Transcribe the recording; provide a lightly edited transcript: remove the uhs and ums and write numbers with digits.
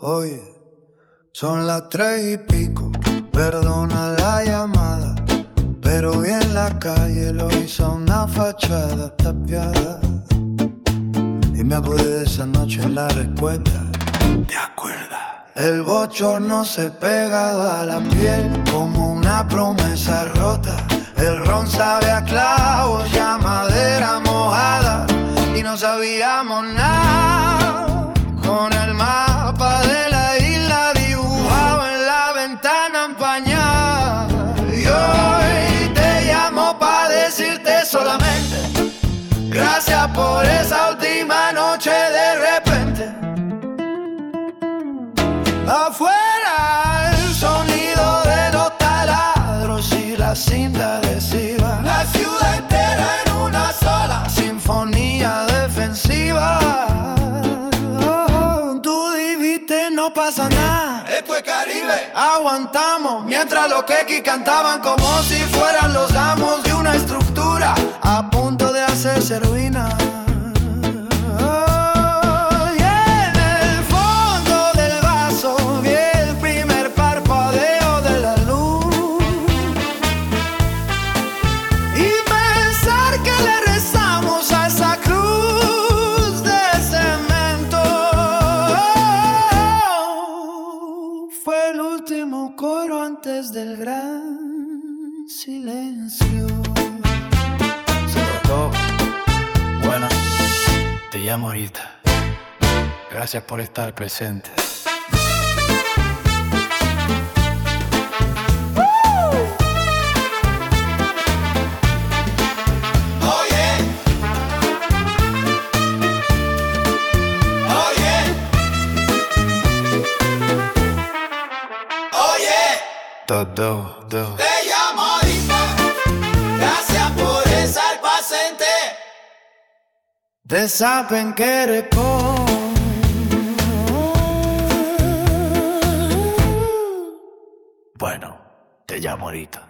Oye, son las 3:00, perdona la llamada, pero vi en la calle lo hizo una fachada tapiada. Y me acordé de esa noche en la respuesta. ¿Te acuerdas? El bochorno se pegaba a la piel como una promesa rota. El ron sabe a clavos, ya madera mojada. Y no sabíamos nada, con el mapa de la isla dibujado en la ventana empañada. Y hoy te llamo pa' decirte solamente gracias por esa última noche de repente. Afuera el sonido de los taladros y la cinta adhesiva. La ciudad entera en una sola sinfonía defensiva. Tú dijiste no pasa nada, esto es Caribe. Aguantamos mientras los quequis cantaban como si fueran los amos de una estructura a punto de hacerse ruina. Antes del gran silencio. Se trató. Bueno, te llamo ahorita. Gracias por estar presente. Todo. Te llamo ahorita, gracias por estar presente. Te saben que eres Bueno, te llamo ahorita.